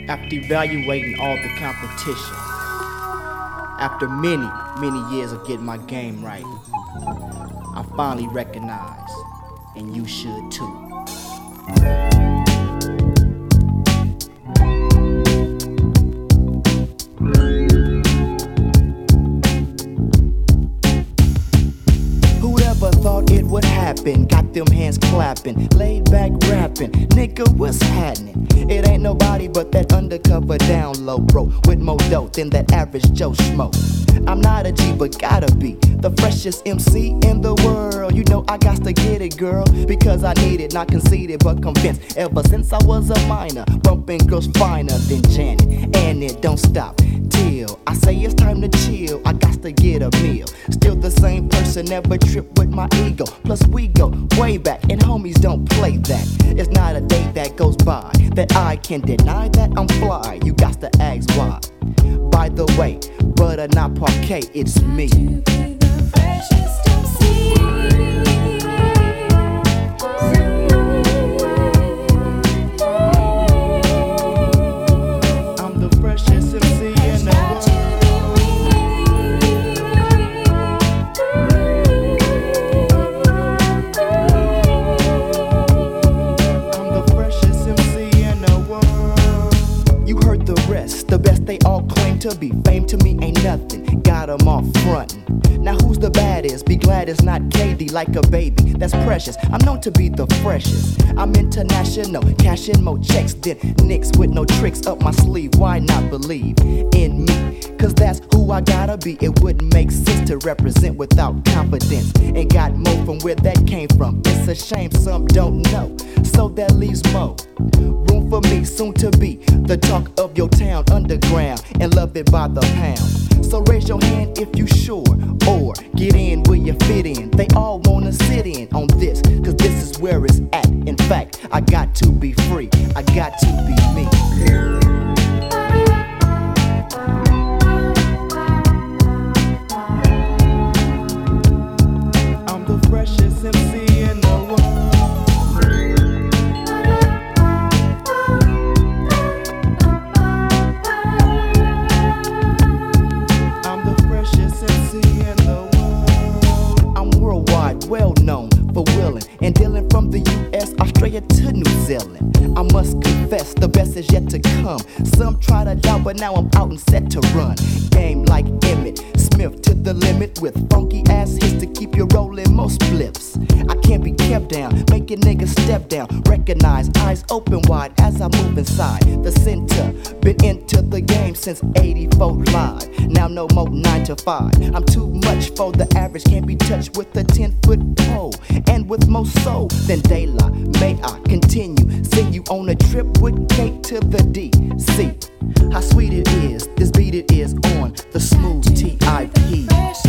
After evaluating all the competition, after many, many years of getting my game right, I finally recognize, and you should too. Thought it would happen, got them hands clapping, laid back rapping, nigga what's happening? It ain't nobody but that undercover down low bro, with more dope than that average Joe Schmo. I'm not a G but gotta be the freshest MC in the world. You know I got to get it, girl, because I need it, not conceited but convinced. Ever since I was a minor, bumping girls finer than Janet, and it don't stop till I say it's time to chill. I got to get a meal. Still the same person, never trip with my ego. Plus we go way back, and homies don't play that. It's not a day that goes by that I can deny that I'm fly. You got to ask why. By the way, butter not parquet, it's me. The best they all claim to be. Fame to me ain't nothing, got them all frontin'. Now who's the baddest? Be glad it's not KD, like a baby, that's precious. I'm known to be the freshest. I'm international, cashing more checks than Knicks with no tricks up my sleeve. Why not believe in me? Cause that's who I gotta be. It wouldn't make sense to represent without confidence. And got more from where that came from. It's a shame some don't know, so that leaves more room for me, soon to be the talk of your town, underground, and love it by the pound. So raise your hand if you sure, or get in where you fit in. They all wanna sit in on this, cause this is where it's at. In fact, I got to be free, I got to be me. I'm the freshest MC in the world. Well known for willing and dealing from the US, Australia to New Zealand. I must confess, the best is yet to come. Some try to doubt, but now I'm out and set to run. Game like Emmett Smith to the limit with funky ass hits to keep you rolling most flips. I can't be kept down, making niggas step down. Recognize, eyes open wide as I move inside the center. Been into the game since 84 live. Now no more 9 to 5. I'm too much for the average, can't be touched with a 10-foot pole. And with more soul than daylight, may I continue, send you on a trip with K to the DC. How sweet it is, this beat it is on the smooth TIP.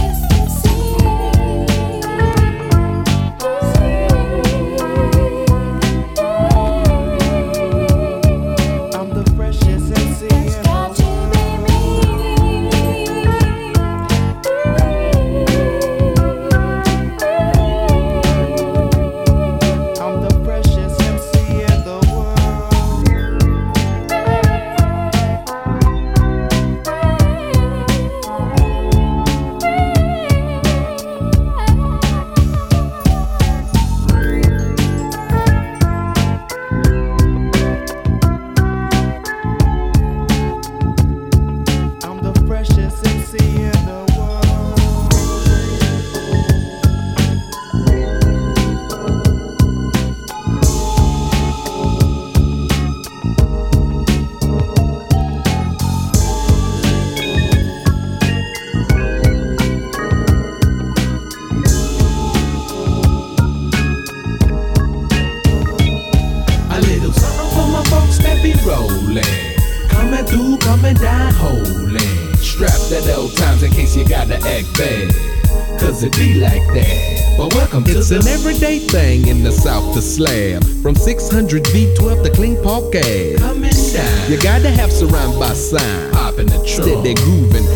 Coming down, holding. Strap that old times in case you gotta act bad, cause it be like that. But welcome to an everyday thing in the South to Slab. From 600 V12 to clean parquet. Coming down, you gotta have surround by sign. Pop in the trunk, steady grooving, low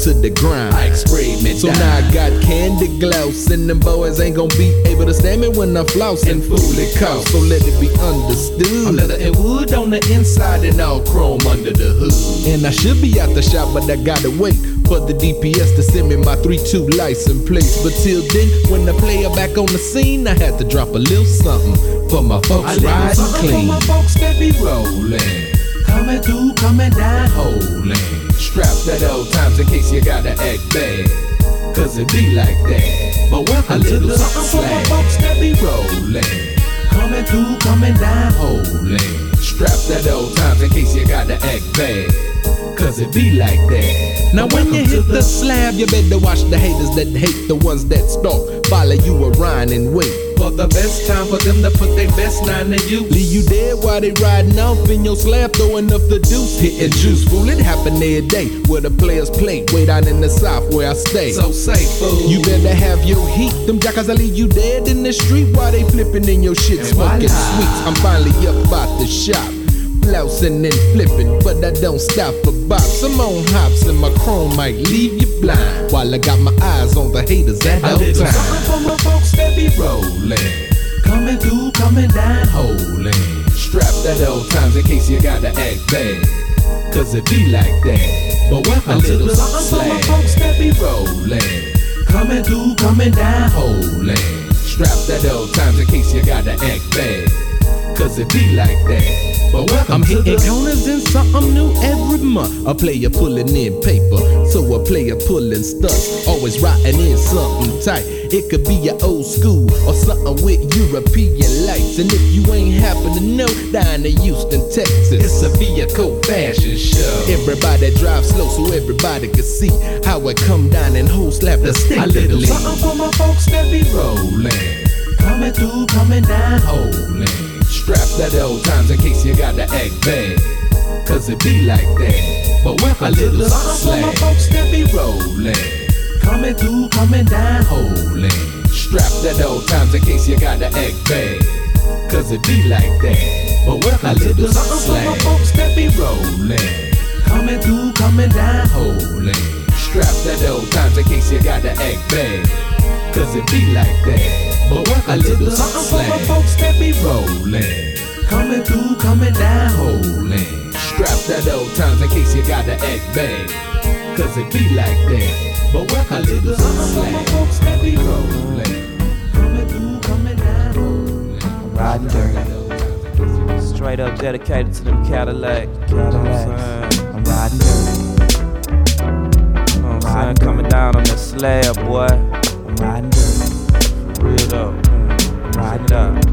to the grind. I experiment. So now I got candy gloss, and them boys ain't gon' be able to stand me when I floss and fool it cost. So let it be understood, I'm leather and wood on the inside and all chrome under the hood. and I should be out the shop, but I gotta wait for the DPS to send me my 3-2 license plates. But till then, when the player back on the scene, I had to drop a little something for my folks riding clean. For my folks that be rolling, coming through, coming down, holding. Strap that old times in case you gotta act bad, cause it be like that. But welcome to the something for my folks that be rolling, coming through, coming down, holding. Strap that old times in case you gotta act bad, cause it be like that. Now when you hit the slab, you better watch the haters that hate, the ones that stalk, follow you around and wait for the best time for them to put their best nine to use. Leave you dead while they riding off in your slab, throwing up the deuce, hitting juice. Fool, it happen every day where the players play, way down in the south where I stay. So safe, fool. You better have your heat. Them jackals I leave you dead in the street while they flipping in your shit, smoking sweets. I'm finally up out the shop, flousing and flipping, but I don't stop for bops. I'm on hops and my chrome might leave you blind, while I got my eyes on the haters at all times. Something for my folks that be rolling, coming through, coming down, holding. Strap that old times in case you gotta act bad, cause it be like that. But welcome to the something for my folks that be rolling, coming through, coming down, holding. Strap that old times in case you gotta act bad, cause it be like that. But welcome I'm to hitting the corners in something new every month. A player pulling in paper, so a player pulling stunts. Always writing in something tight. It could be your old school or something with European lights. And if you ain't happen to know, down in Houston, Texas, it's a vehicle fashion show. Everybody drive slow so everybody can see how it come down and whole slap the stick. A little something for my folks that be rolling, coming through, coming down, holding. Strap that old times in case you gotta act bad, cause it be like that. But welcome to the something for my folks that be rolling, coming through, coming down, holding. Strap that old times in case you gotta act bad, cause it be like that. But welcome to the something for my folks that be rolling, coming through, coming down, holding. Strap that old times in case you gotta act bad, cause it be like that. But welcome to the something for my folks that be rolling, coming through, coming down, holding. Strap that old times in case you gotta act bad, cause it be like that. But welcome to the something for my folks that be rolling, coming through, coming down, holding. Riding dirty, straight up dedicated to them Cadillacs. I'm riding dirty. You know what I'm saying? Coming down on that slab, boy. I'm riding dirty. Real though, riding it up.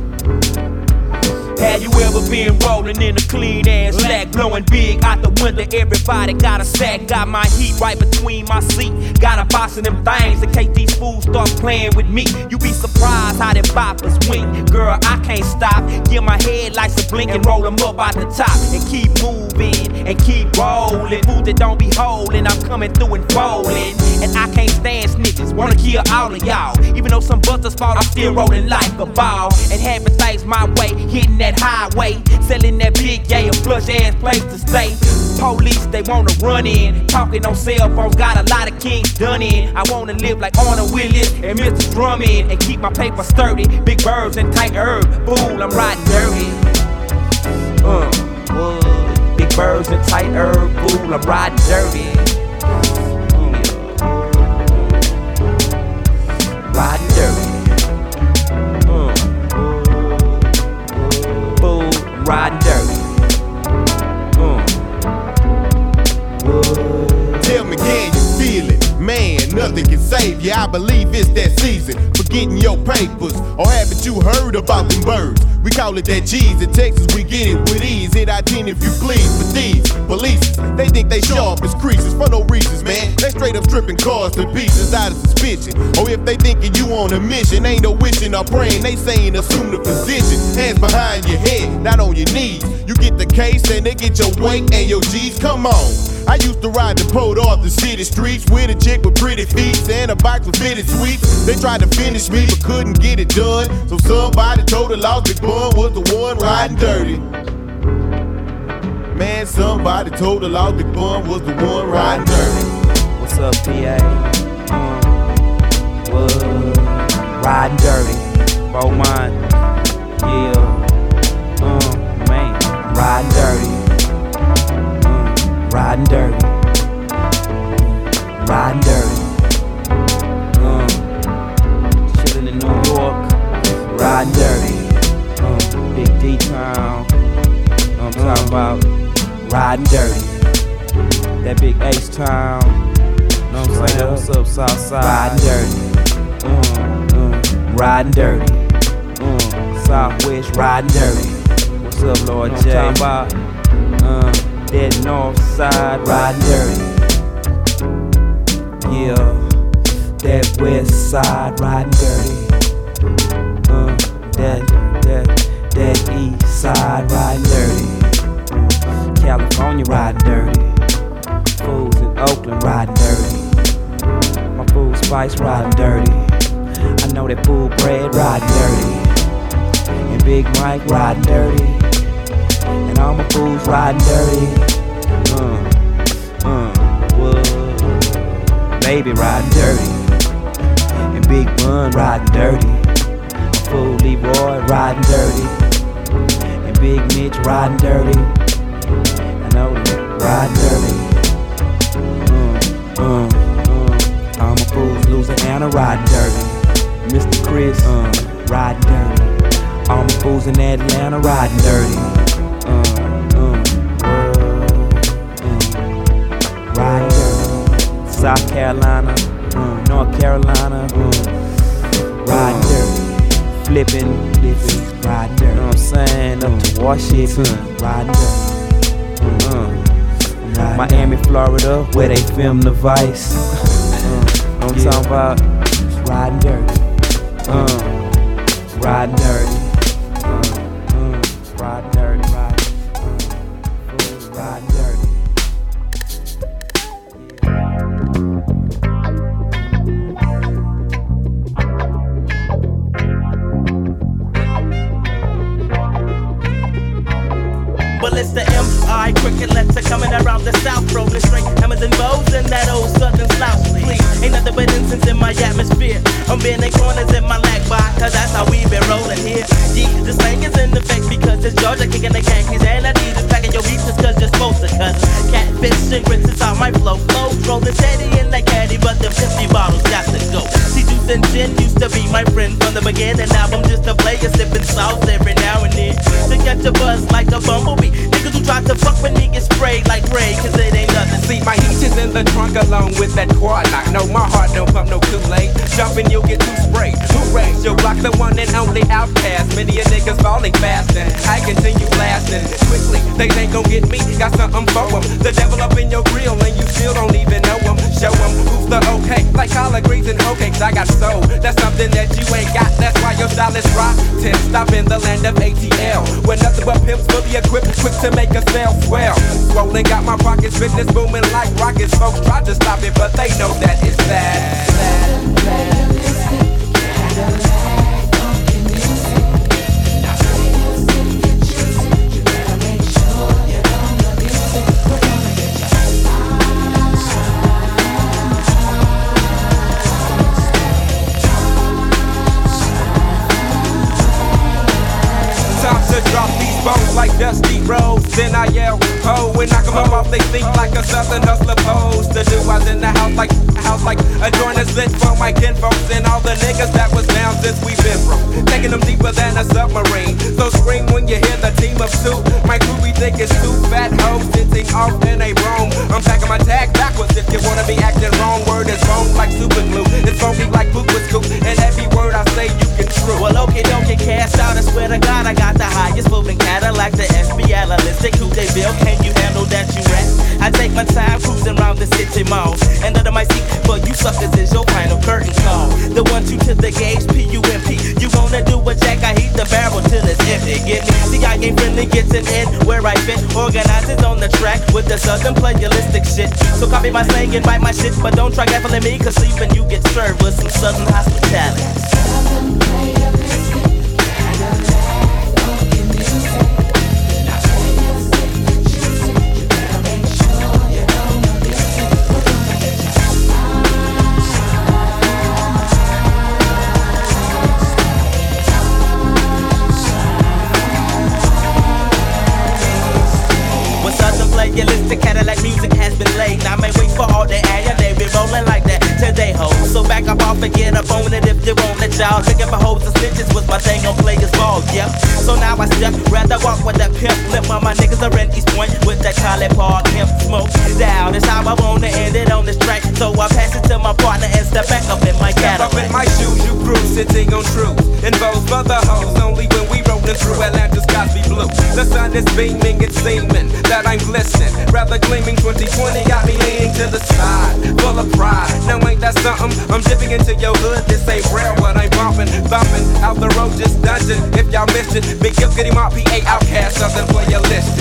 Have you ever been rolling in a clean ass sack, blowing big out the window? Everybody got a sack, got my heat right between my seat. Got a box of them things in case these fools start playing with me. You be surprised how them boppers wink. Girl, I can't stop. Give my headlights a blink and roll them up out the top. And keep moving and keep rolling. Fools that don't be holding, I'm coming through and folding. And I can't stand snitches, wanna kill all of y'all. Even though some busters fall, I'm still rolling like a ball. And having things my way, hitting that highway, selling that big yay, a flush ass place to stay. Police, they wanna run in, talking on cell phones, got a lot of kings done in. I wanna live like Arnold Willis and Mr. Drummond, and keep my paper sturdy, big birds and tight herb. Fool, I'm riding dirty. Big birds and tight herb. Fool, I'm riding dirty. Riding dirty. Riding dirty. Tell me, can you feel it? Man, nothing can save you. I believe it's that season for getting your papers. Or haven't you heard about them birds? We call it that cheese. In Texas, we get it with ease. Hit I 10 if you please. But these police, they think they sharp as creases for no reasons, man. They straight up stripping cars to pieces out of suspicion. Or if they thinking you on a mission, ain't no wishing or praying. They saying assume the position. Hands behind your head, not on your knees. You get the case and they get your weight and your G's. Come on. I used to ride the Port Arthur city streets with a chick with pretty feet and a box with fitted sweets. They tried to finish me but couldn't get it done. So somebody told the lost Big Bun was the one riding dirty. Man, somebody told the lost Big Bun was the one riding dirty. Well, What's up, PA? What? Riding dirty, roll mine. Yeah. Man, riding dirty. Riding dirty. Riding dirty. Chillin' in New York. Riding dirty. Big D-Town. I'm talking about riding dirty. That big H-Town. Know what I'm saying? What's up, Southside? Riding dirty. Riding dirty. Southwest riding dirty. What's up, Lord J? I'm talking about that north side riding dirty. Yeah, that west side riding dirty. That east side riding dirty. California riding dirty. Fools in Oakland riding dirty. My food Spice riding dirty. I know that Food Bread riding dirty. And Big Mike riding dirty. And all my fools riding dirty. Baby riding dirty. And Big Bun riding dirty. My fool Leroy riding dirty. And Big Mitch riding dirty. I know that riding dirty. All my fools Louisiana riding dirty. Mr. Chris riding dirty. All my fools in Atlanta riding dirty. Riding dirty. South Carolina, North Carolina, riding dirty. Flipping, riding dirty. You know what I'm saying? Up to Washington, riding dirty. Miami, Florida, where they film The Vice. I'm talking about riding dirty. Riding dirty. Riding dirty, riding dirty. Well, it's the M.I. cricket letter coming around the south, rolling straight hammers and bows in that old southern slouch, please. Ain't nothing but incense in my atmosphere. I'm bending corners in my lag by, cause that's how we been rolling here. Yeah, the slang is in effect because it's Georgia kicking the Yankees, and I need to packing your beats cause you're supposed to, cuz catfish and grits is how my flow flows. Rolling steady in that caddy, but the 50 bottles got to go. See, juice and gin used to be my friend from the beginning. Now I'm just a player sipping sauce every now and then to catch a buzz like a bumblebee. Niggas who try to fuck with me get sprayed like Ray, cause it ain't nothing. See, my heat is in the trunk along with that quad knock. No, my heart don't pump no Kool-Aid. Jumping, you'll get too sprayed. Hooray, you'll block the one and only outcast. Many a niggas falling fast and I continue blasting quickly. They ain't gon' get me, got something for them. The devil up in your grill and you still don't even know them. Show them who's the okay, like collard greens and hoe cakes. I got soul, that's something that you ain't got. That's why your style is rotten. Stop in the land of ATL, where nothing but pimps fully equipped, quick to make a sale swell. Swollen, got my pockets, business booming like rockets. Folks try to stop it, but they know that it's bad. Drop these bones like Dusty Rhodes. Then I yell, ho, and knock them off. They think like a southern hustler pose. The dude was in the house like a joint is lit for my kinfolks and all the niggas that was down since we been broke. Taking them deeper than a submarine. So scream when you hear the team of two. My crew we think it's two fat hoes sitting off in a room. I'm packing my tag backwards if you wanna be acting wrong. Word is wrong like super glue. It's funky like poop with scoop. And every word I say you can true. Well, okay, don't get cast out. I swear to God, I got the highest moving Cadillac, the SB Analytic Coupe de Ville. Can you handle that, you rat? I take my time cruising around the city malls. And under my seat for you suckers is your final curtain call. The 1-2 to the gauge, P-U-M-P. You wanna do a jack, I heat the barrel till it's empty. Get me? See, I ain't friendly, gets an in where I fit. Organizers on the track with the southern playalistic shit. So copy my slang and bite my shit, but don't try gaffling me, cause sleeping you get served with some southern hospitality. Southern playalistic So I pass it to my partner and step back up in my Cadillac. Step up in my shoes, you cruise, sitting on truth. Involves other hoes only when we rollin' through Atlanta's Cosby Blue. The sun is beaming, it's seeming that I'm glistening. Rather gleaming, 2020 got me leaning to the side, full of pride. Now ain't that something? I'm dipping into your hood, this ain't rare. What I'm bumping, thumping out the road, just dungeon. If y'all missed it, Big Gip, get him out, PA Outcast, something for your list.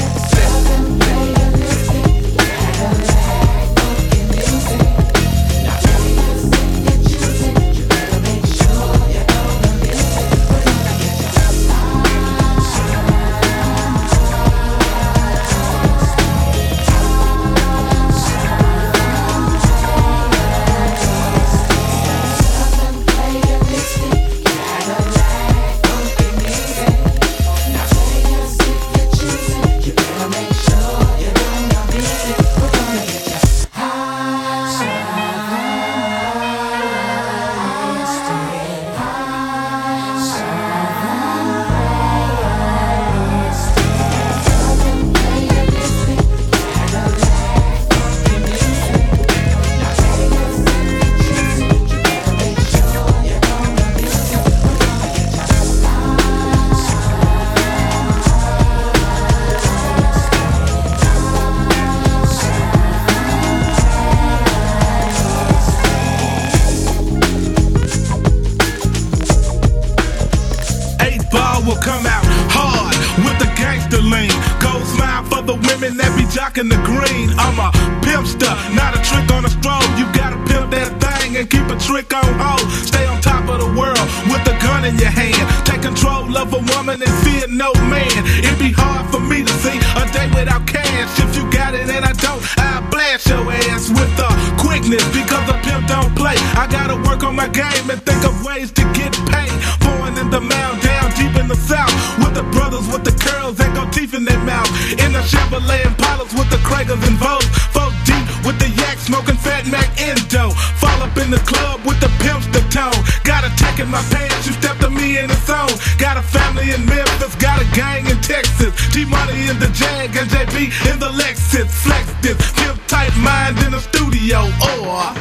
In the green, I'm a pimpster, not a trick on a stroll. You gotta pimp that thing and keep a trick on hold. Stay on top of the world with a gun in your hand. Take control of a woman and fear no man. It'd be hard for me to see a day without cash. If you got it and I don't, I'll blast your ass with quickness because a pimp don't play. I gotta work on my game and think of ways to get paid. Pouring in the mound down deep in the south with the brothers with the curls and got teeth in their mouth. In the Chevrolet Impalas with the Kragers and Vogue. Folk deep with the yak smoking Fat Mac Endo. Fall up in the club with the pimpster tone. Got a tech in my pants, you stepped to me in the zone. Got a family in Memphis, got a gang in Texas. G-Money in the Jag and JB in the Lexus. Flex this, pimp type mind in the studio. Or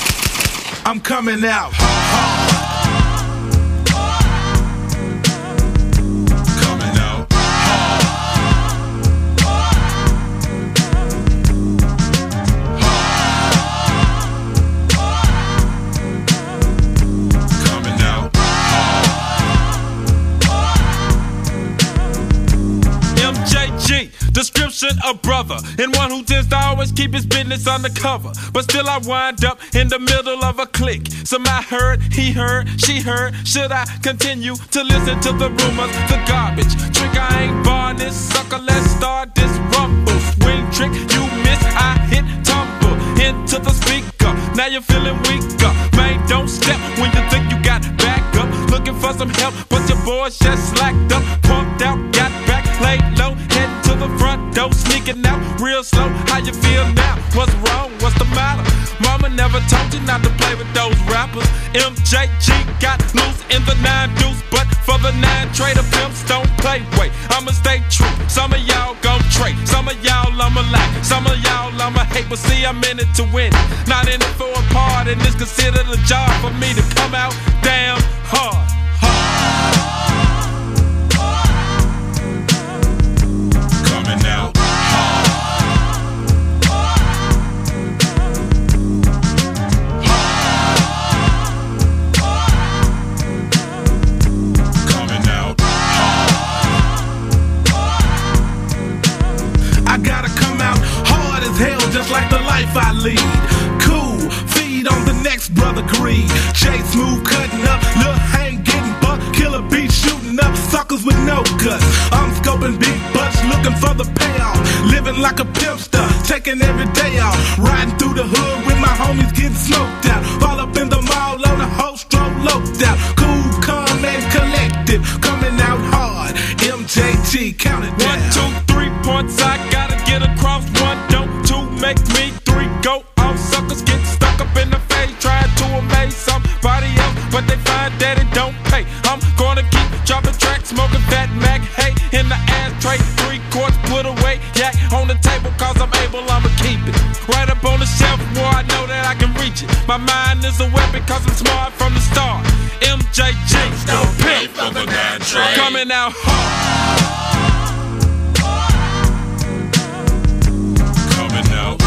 I'm coming out hard. Description of brother, and one who tends to always keep his business undercover. But still I wind up in the middle of a clique. Some I heard, he heard, she heard. Should I continue to listen to the rumors, the garbage? Trick, I ain't born this sucker, let's start this rumble. Swing trick, you miss, I hit tumble into the speaker. Now you're feeling weaker. Man, don't step when you think you got back up. Looking for some help, but your boys just slacked up. Pumped out, got back, laid low, heading to the front door, sneaking out real slow. How you feel now? What's wrong? What's the matter? Mama never told you not to play with those rappers. MJG got loose in the 9 deuce, but for the 9 trader pimps don't play. Wait, I'ma stay true. Some of y'all gon' trade, some of y'all I'ma like, some of y'all I'ma hate. But see, I'm in it to win, not in it for a part. And it's considered a job for me to come out damn hard. Coming out. Just like the life I lead. Cool, feed on the next brother greed. Jay Smooth cutting up, Lil Hank getting buck, Killer Beat shooting up suckers with no guts. I'm scoping big butts, looking for the payoff. Living like a pimpster, taking every day off. Riding through the hood with my homies getting smoked out. Fall up in the mall on a whole stroke loped out. Cool, calm and collective, coming out hard. MJG, count it down. 1, 2, 3 points I gotta get across. 1, don't 2 make me 3 go off. Suckers get stuck up in the face, trying to amaze somebody else, but they find that it don't pay. I'm gonna keep dropping tracks, smoking Fat Mac, hey, in the ashtray, 3 quarts put away, yak on the table, cause I'm able, I'ma keep it right up on the shelf where I know that I can reach it. My mind is a weapon cause I'm smart from the start. MJG, no pimp for the 9 train. Coming out hard. Coming out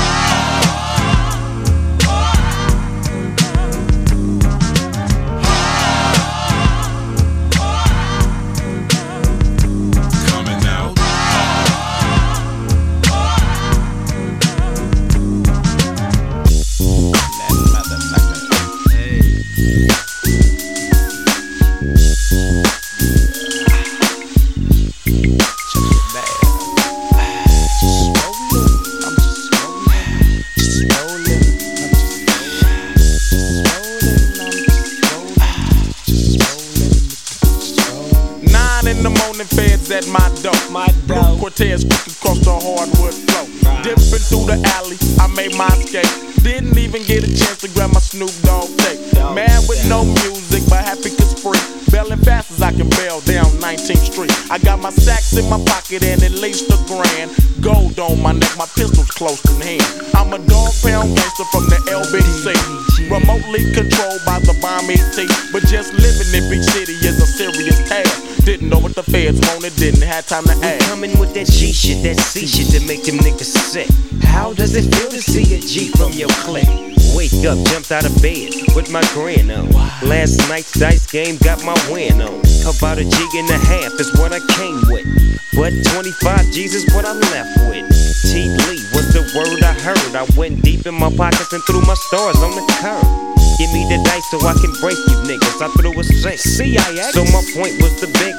at my dope. Blue Cortez quick across the hardwood floor. Dipping through the alley, I made my escape. Didn't even get a chance to grab my Snoop Dogg tape. Mad with no music, but happy cause free. Bailing fast as I can bail down 19th Street. I got my sacks in my pocket and at least $1,000. Gold on my neck, my pistol's close in hand. I'm a dog pound gangster from the LBC. Remotely controlled by the bomb ET. But just living in big city is a serious task. Didn't know what the feds wanted, didn't have time to ask. Coming with that G shit, that C shit that make them niggas sick. How does it feel to see a G from your clique? Wake up, jumped out of bed with my grin on. Last night's dice game got my win on. About a G1.5 is what I came with, but 25 G's is what I left with. T. Lee was the word I heard. I went deep in my pockets and threw my stars on the curb. Give me the dice so I can break you niggas. I threw a 6. CIX. So my point was the big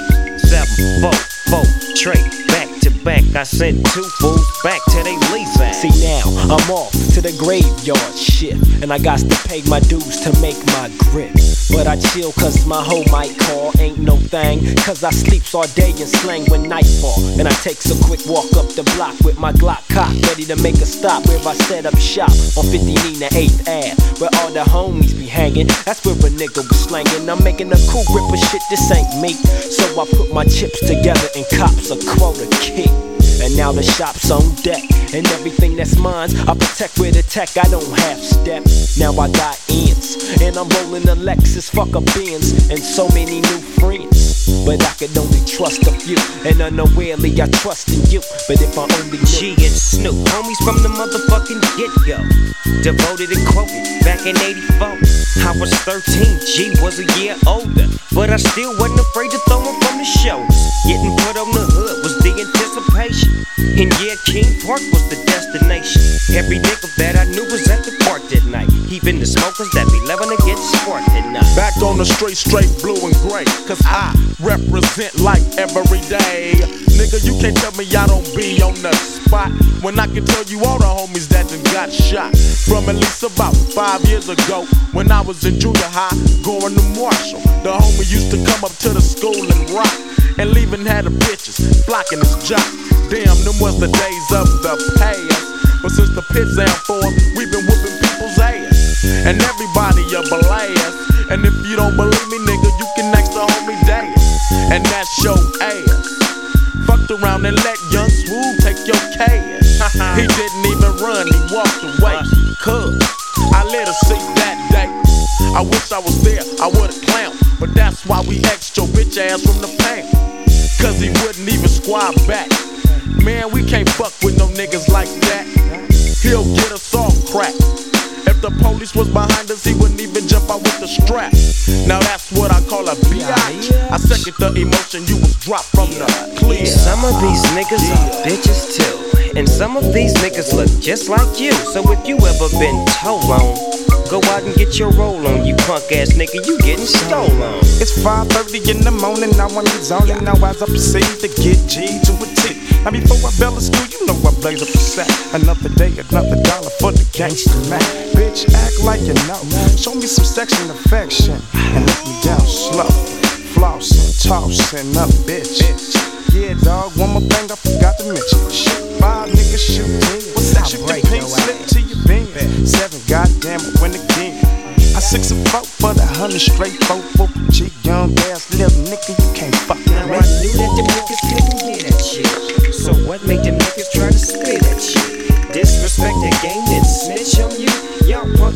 7, 4, 4, trade back to back. I sent 2 fools back to they lease ass. See now, I'm off to the graveyard shift, and I got to pay my dues to make my grip. But I chill cause my hoe might call, ain't no thing, cause I sleeps all day and slang when nightfall. And I takes a quick walk up the block with my Glock cock, ready to make a stop where I set up shop on 50 Nina 8th Ave, where all the homies be hanging. That's where a nigga was slanging. I'm making a cool grip of shit, this ain't me. So I put my chips together and cops a quota kick. And now the shop's on deck, and everything that's mine I protect with a tech, I don't half step. Now I got ends, and I'm rolling a Lexus, fuck a Benz, and so many new friends. But I could only trust a few, and unawarely I trust in you. But if I only knew G and Snoop, homies from the motherfucking get-go. Devoted and quoted back in 84. I was 13, G was a year older, but I still wasn't afraid to throw him from the shoulders. Getting put on the hood was the anticipation, and yeah, King Park was the destination. Every nigga that I knew was at the park that night, even the smokers that be loving to get sparked at night. Back on the straight blue and gray, cause I represent like every day. Nigga, you can't tell me I don't be on the spot, when I can tell you all the homies that done got shot. From at least about 5 years ago, when I was in junior high, going to Marshall. The homie used to come up to the school and rock, and leaving had the bitches flocking his jock. Damn, them was the days of the past. But since the pits and forth, we've been whooping people's ass, and everybody a blast. And if you don't believe me, nigga, you can ask the homie Dad, and that's your ass. Fucked around and let Young Swoop take your cash. He didn't even run, he walked away. Cause I let her see that day. I wish I was there, I would've clowned, but that's why we X'd your bitch ass from the pound. Cause he wouldn't even squad back. Man, we can't fuck with no niggas like that. He'll get us all cracked. If the police was behind us, he wouldn't even jump out with the strap. Now that's what I call a biatch. I second the emotion, you was dropped from the clear. Some of these niggas are bitches too, and some of these niggas look just like you. So if you ever been told on, go out and get your roll on, you punk ass nigga, you getting stolen. It's 5:30 in the morning, now I'm zoning. Now as I proceed to get G to a T. Now before I bell the school, you know I blaze up a sack. Another day, another dollar for the gangster man. Bitch, act like you know. Show me some section affection and let me down slow. Flossing, tossing up, bitch. Yeah, dog, one more thing I forgot to mention. Shoot 5 niggas, shoot 10. What's that? Shoot the pink slip to your bin. 7, goddamn it, win again. I 6 and 4 for the 100 straight 4 for G, young ass little nigga, you can't fuck with me. Now I knew that them niggas couldn't get that shit. So what made them niggas try to split that shit? Disrespect the game and snitch on you? Y'all punk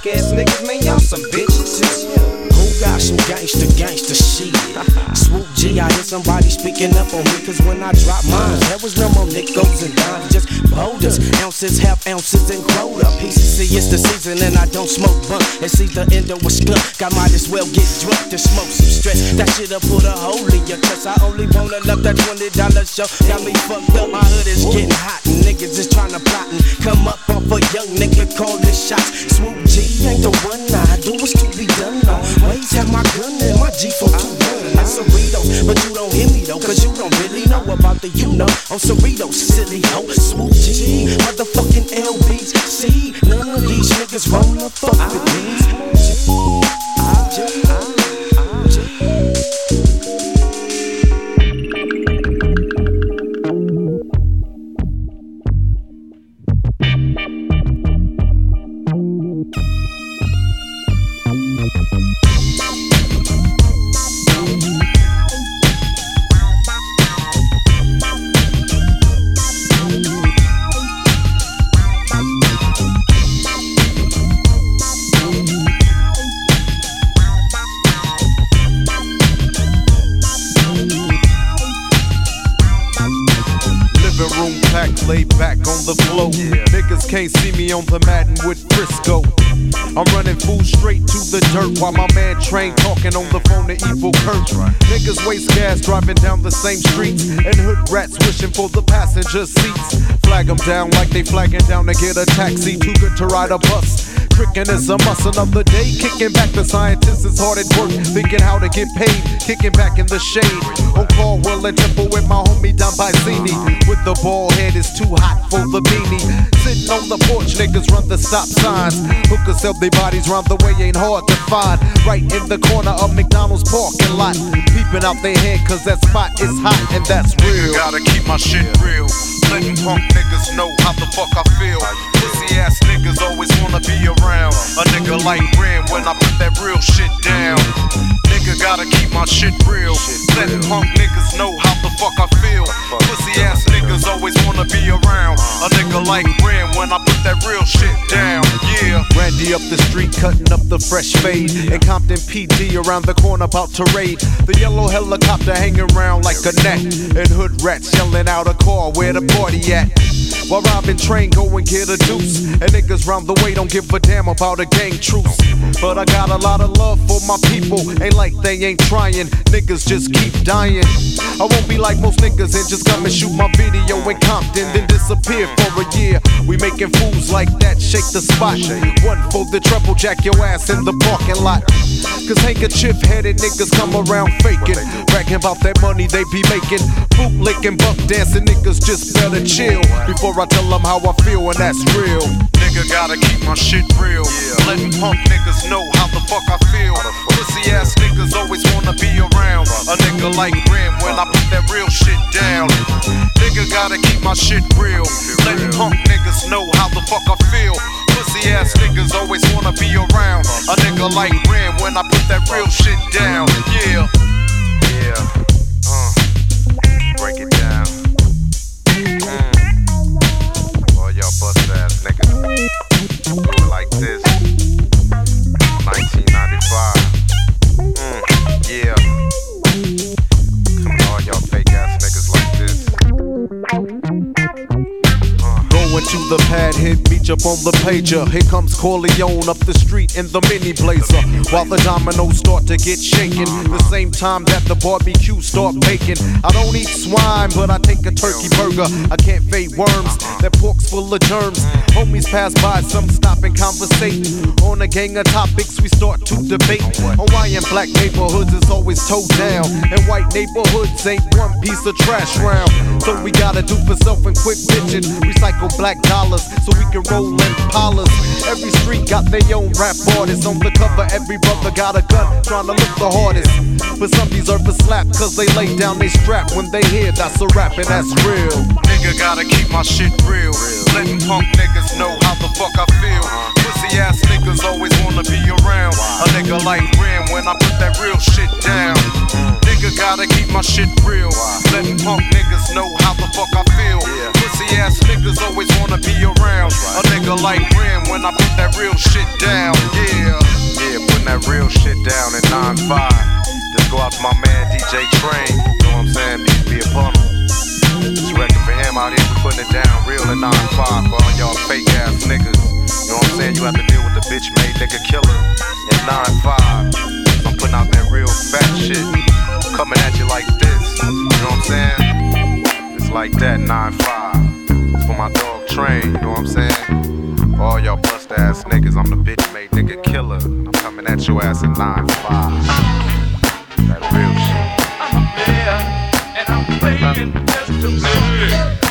ass niggas, man, y'all some bitches. Who got some gangsta shit? Swoop G, I hear somebody speaking up on me, cause when I drop mine, there was no more nickels and dimes, just boulders, ounces, half ounces, and quota pieces. See, it's the season and I don't smoke bunk. It's either endo or skunk. I might as well get drunk to smoke some stress. That shit'll put a hole in your chest. I only wanna love that $20 show. Got me fucked up, my hood is getting hot, and niggas is trying to plot and come up off a young nigga call this shots. Swoop G ain't the one I do is to be done. Always have my gun and my G421. That's Cerritos, but you don't hear me though, cause you don't really know about the on Cerritos, silly hoe. Swoop G, motherfucking LBC. None of these niggas wanna fuck with me. Laid back on the floor. Niggas can't see me on the Madden with Frisco. I'm running full straight to the dirt while my man Train talking on the phone to Evil Kurt. Niggas waste gas driving down the same streets, and hood rats wishing for the passenger seats. Flag them down like they flagging down to get a taxi. Too good to ride a bus. Tricking is a must. Another day kicking back. The scientist is hard at work, thinking how to get paid. Kicking back in the shade. On Caldwell and Temple with my homie Don Bicini. With the bald head, it's too hot for the beanie. Sitting on the porch, niggas run the stop signs. Hookers sell their bodies round the way, ain't hard to find. Right in the corner of McDonald's parking lot. Peeping out their head, cause that spot is hot and that's real. Gotta keep my shit real. Letting punk niggas know how the fuck I feel. Pussy ass niggas always wanna be around a nigga like Ren when I put that real shit down. Nigga gotta keep my shit real. Letting punk niggas know how the fuck I feel. Pussy ass niggas always wanna be around a nigga like Ren when I put that real shit down. Yeah. Randy up the street cutting up the fresh fade. And Compton PD around the corner about to raid. The yellow helicopter hanging around like a net. And hood rats yelling out a call where the party at. While robbing Train go and get a deuce. And niggas round the way don't give a damn about a gang truce. But I got a lot of love for my people. Ain't like they ain't trying. Niggas just keep dying. I won't be like most niggas and just come and shoot my video in Compton, then disappear for a year. We making fools like that, shake the spot. One for the trouble, jack your ass in the parking lot. Cause handkerchief headed niggas come around faking. Bragging about that money they be making. Bootlicking, buck dancing, niggas just better chill. Before I tell them how I feel, and that's real. Nigga gotta keep my shit real. Letting punk niggas know how the fuck I feel. Pussy ass niggas always wanna be around a nigga like Ren when I put that real shit down. Nigga gotta keep my shit real. Letting punk niggas know how the fuck I feel. Pussy ass niggas always wanna be around a nigga like Ren when I put that real shit down. Yeah. Break it down. All y'all bust ass niggas do it like this. 1995. Yeah. Come on, all y'all fake ass niggas like this. Going to the pad, hit meet up on the pager. Here comes Corleone up the street in the mini blazer. While the dominoes start to get shaken, the same time that the barbecue start baking. I don't eat swine, but I take a turkey burger. I can't fade worms, that pork's full of germs. Homies pass by, some stop and conversate. On a gang of topics, we start to debate. Hawaiian black neighborhoods is always towed down, and white neighborhoods ain't one piece of trash round. So we gotta do for self and quit bitching. Recycle black dollars so we can roll Impalas. Every street got their own rap artists. On the cover, every brother got a gun trying to look the hardest. But some deserve a slap cause they lay down they strap. When they hear that's a rap and that's real. Nigga gotta keep my shit real. Letting punk niggas know how the fuck I feel. Pussy ass niggas always wanna be around a nigga like Ren when I put that real shit down. Nigga gotta keep my shit real. Letting punk niggas know how the fuck I feel. Pussy ass niggas always wanna be around a nigga like Ren when I put that real shit down. Yeah, putting that real shit down in 9-5. Just go out to my man DJ Train. You know what I'm saying? Be upon him. This record for him out here, we putting it down real in 9-5 for all y'all fake ass niggas. You know what I'm saying? You have to deal with the bitch made nigga killer in 9-5. I'm putting out that real fat shit, coming at you like this. You know what I'm saying? It's like that 9-5. It's for my dog Train. You know what I'm saying? For all y'all bust ass niggas, I'm the bitch made nigga killer. I'm coming at your ass in 9-5. That real shit. I'm a player and I'm playing just to play.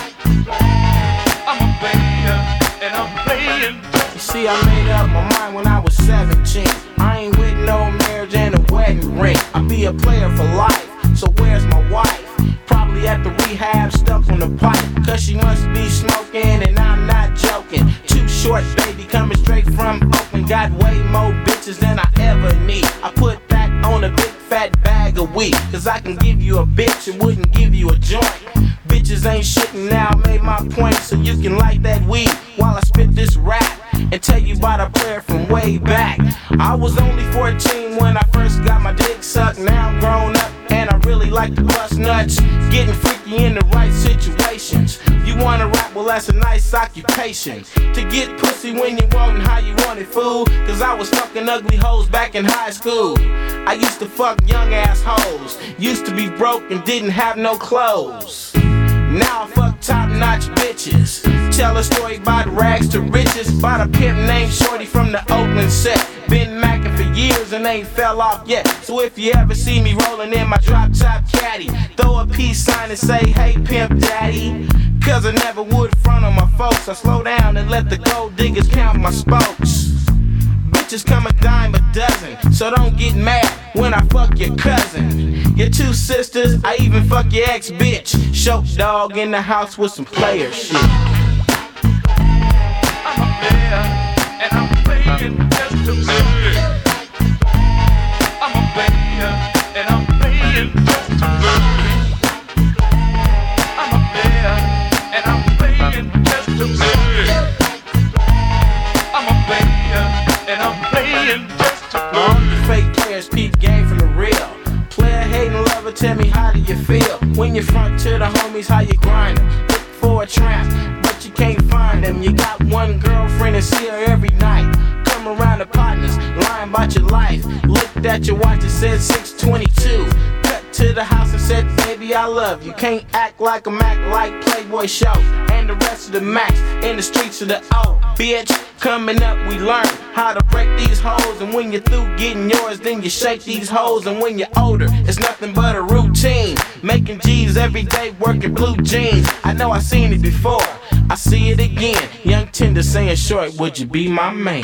I'm a player and I'm playing. You see, I made up my mind when I was 17. I ain't with no marriage and a wedding ring. I be a player for life, so where's my wife? Probably at the rehab, stuck on the pipe. Cause she must be smoking and I'm not joking. Too short, baby, coming straight from Oakland. Got way more bitches than I ever need. I put that on a big fat bag of weed. Cause I can give you a bitch and wouldn't give you a joint. Bitches ain't shit and now I made my point. So you can light that weed while I spit this rap and tell you about a player from way back. I was only 14 when I first got my dick sucked. Now I'm grown up and I really like to bust nuts. Getting freaky in the right situations. You wanna rap? Well, that's a nice occupation. To get pussy when you want and how you want it, fool. Cause I was fucking ugly hoes back in high school. I used to fuck young ass hoes. Used to be broke and didn't have no clothes. Now I fuck top notch bitches. Tell a story about rags to riches. About a pimp named Shorty from the Oakland set. Been macking for years and ain't fell off yet. So if you ever see me rolling in my drop top caddy, throw a peace sign and say, hey pimp daddy. Cause I never would front on my folks. I slow down and let the gold diggers count my spokes. Bitches come a dime a dozen, so don't get mad when I fuck your cousin. Your two sisters, I even fuck your ex-bitch. Show dog in the house with some player shit. I'm a player and I'm playing just to play. I'm a player and I'm playing just to play. I'm a player and I'm playing just to play. I'm a player and I'm playing just to play. Fake players peep game from the real. Player hating lover, tell me how do you feel when you front to the homies, how you grind them? Look for a tramp, but you can't find them. You got one girlfriend and see her every night. Come around the partners, lying about your life. Looked at your watch and said 6:22. Cut to the house and said, baby, I love you. Can't act like a Mac like Playboy Show. And the rest of the Macs in the streets of the O. Bitch, coming up we learn how to break these hoes. And when you're through getting yours, then you shake these hoes. And when you're older, it's nothing but a routine. Making G's every day, working blue jeans. I know I seen it before, I see it again. Young Tender saying short, would you be my man?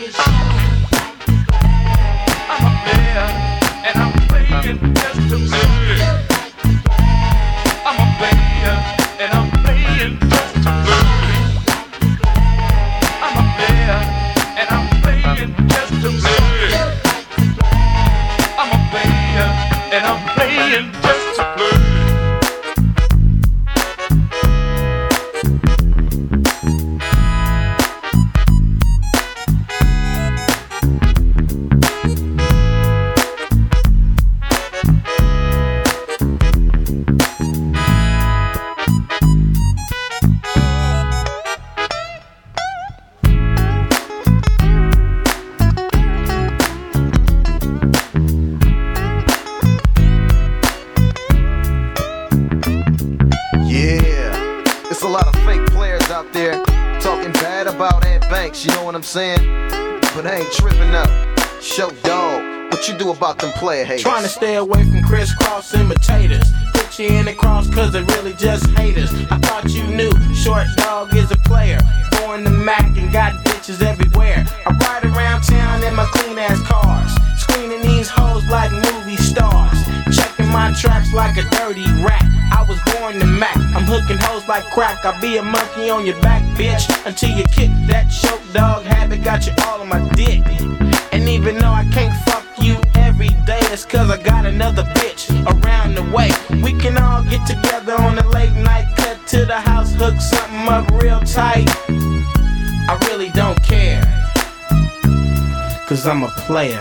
I'm a player and I'm playing just to play. I'm a player and I'm playing just to play. I'm a player and I'm playing just to play. I'm a player and I'm playing just to play. You know what I'm saying? But I ain't tripping out. Show dog, what you do about them player haters? Trying to stay away from crisscross imitators. Put you in the cross cause they really just haters. I thought you knew Short Dog is a player. Born the Mac and got bitches everywhere. I ride around town in my clean ass cars, screening these hoes like movie stars, checking my traps like a dirty rat. I was born the Mac, I'm hooking hoes like crack. I'll be a monkey on your back, bitch, until you kick that Short Dog habit. Got you all on my dick. And even though I can't fuck you every day, it's cause I got another bitch around the tight, I really don't care, 'cause I'm a player.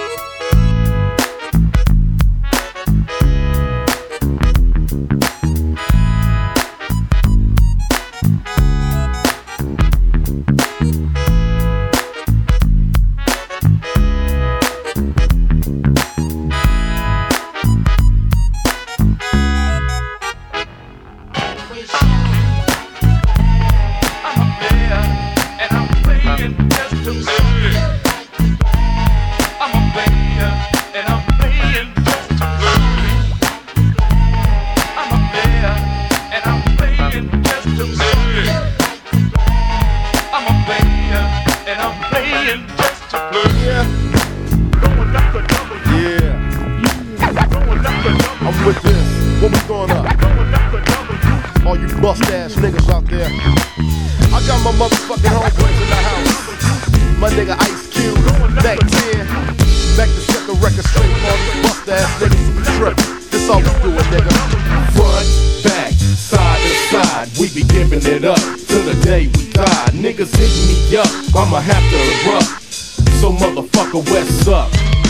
I'ma have to erupt. So motherfucker, what's up?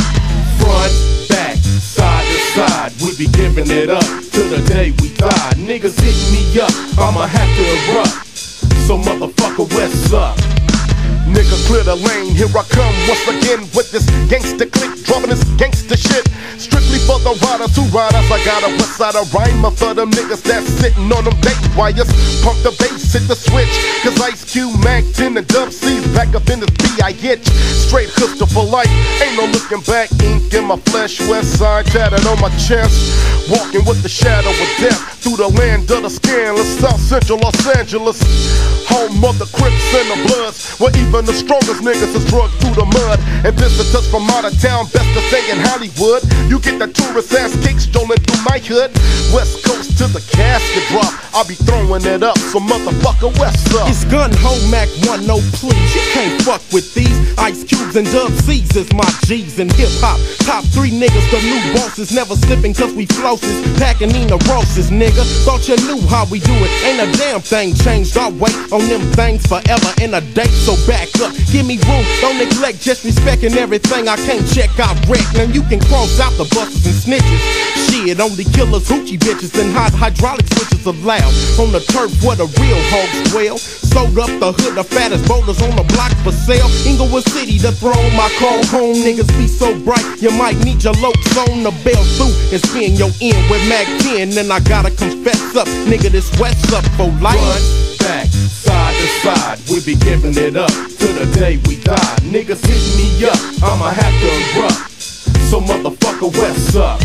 Front, back, side to side, we be giving it up till the day we die. Niggas hit me up, I'ma have to erupt. So motherfucker, what's up? Nigga, clear the lane, here I come once again with this gangsta click, dropping this gangsta shit. Strictly for the riders who ride us. I got a west side of rhymer for them niggas that's sitting on them date wires. Pump the bass, hit the switch, 'cause Ice Cube, Mac 10, and Dub C's back up in this B.I.H. Straight hustler for life, ain't no looking back. Ink in my flesh, west side tatted on my chest. Walking with the shadow of death through the land of the scandalous, South Central Los Angeles. Home of the Crips and the Bloods, where even the strongest niggas is drugged through the mud. And visitors from out of town, best to stay in Hollywood. You get the tourist ass kicks strolling through my hood. West Coast to the casket drop, I'll be throwing it up, so motherfucker, what's up? It's Gun Ho Mac 1, no please, you can't fuck with these. Ice Cubes and Dub C's is my G's in hip hop. Top 3 niggas, the new bosses, never slipping 'cause we flosses. Packing Nina Rosses, nigga. Thought you knew how we do it. Ain't a damn thing changed. I'll wait on them things forever in a day, so back up. Give me room, don't neglect, just respecting everything I can't check, I wreck. Now you can cross out the busters and snitches. Shit, only killers, hoochie bitches, and hot hydraulic switches allowed. On the turf where the real hogs dwell. Sold up the hood, the fattest boulders on the block for sale. Inglewood City, the throne, my call home. Niggas be so bright, you might need your lokes on the bell through and spin your end with Mac 10. And I gotta confess up, nigga, this West up for life. Front, back, side to side, we be giving it up till the day we die. Niggas hit me up, I'ma have to erupt. So motherfucker, what's up?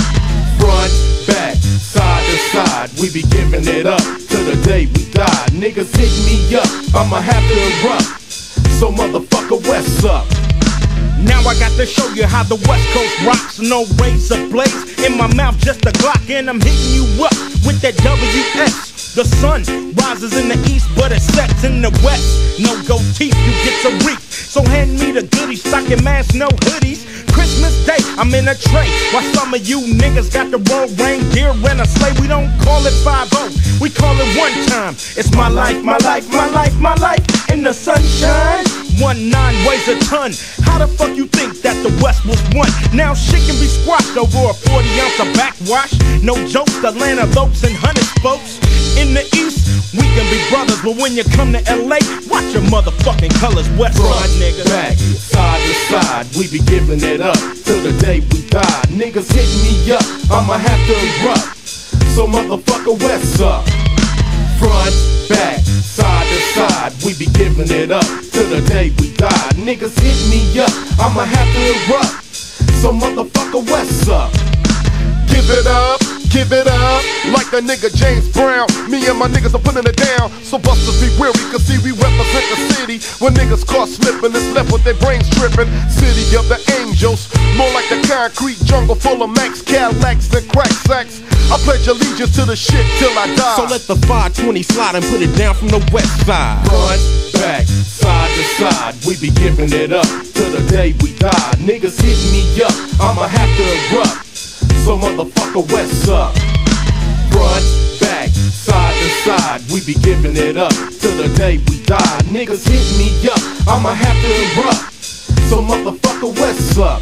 Front, back, side to side, we be giving it up till the day we die. Niggas hit me up, I'ma have to erupt. So motherfucker, what's up? Now I got to show you how the West Coast rocks. No razor blades in my mouth, just a Glock, and I'm hitting you up with that WS. The sun rises in the east, but it sets in the west. No gold teeth, you get to reap. So hand me the goodies, stocking masks, no hoodies. Christmas Day, I'm in a tray. While some of you niggas got the road reindeer and a sleigh. We don't call it 5-0, we call it one time. It's my life, my life, my life, my life in the sunshine. 1-9 weighs a ton. How the fuck you think that the West was won? Now shit can be squashed over a 40 ounce of backwash. No jokes, Atlanta lopes and hundreds, folks. In the East, we can be brothers, but when you come to LA, watch your motherfucking colors. West Front, nigga. Back, side to side, we be giving it up till the day we die. Niggas hit me up, I'ma have to erupt. So motherfucker, what's up? Front, back, side to side, we be giving it up till the day we die. Niggas hit me up, I'ma have to erupt. So motherfucker, what's up? Give it up. Give it up, like a nigga James Brown. Me and my niggas are putting it down. So busters be weary, cause see we represent the city. When niggas caught slipping, it's left with their brains tripping. City of the angels, more like the concrete jungle full of Max, Cadillacs, and crack sacks. I pledge allegiance to the shit till I die. So let the 520 slide and put it down from the west side. Front, back, side to side, we be giving it up till the day we die. Niggas hit me up, I'ma have to erupt. So motherfucker, what's up? Front, back, side to side, we be giving it up to the day we die. Niggas hit me up, I'ma have to erupt. So motherfucker, what's up?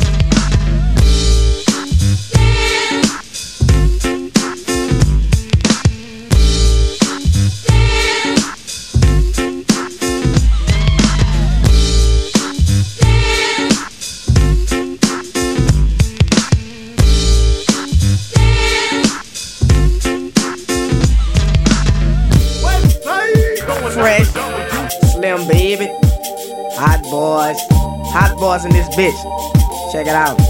Fresh, Slim Baby, Hot Boys in this bitch. Check it out.